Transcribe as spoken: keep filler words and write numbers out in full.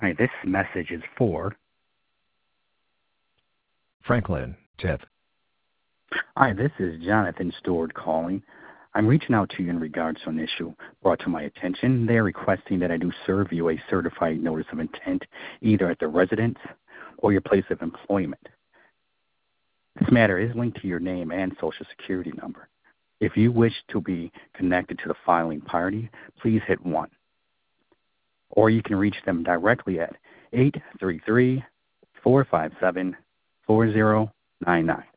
Hi, this message is for Franklin, Tiff. Hi, this is Jonathan Stewart calling. I'm reaching out to you in regards to an issue brought to my attention. They are requesting that I do serve you a certified notice of intent either at the residence or your place of employment. This matter is linked to your name and social security number. If you wish to be connected to the filing party, please hit one. Or you can reach them directly at eight three three, four five seven, four zero nine nine.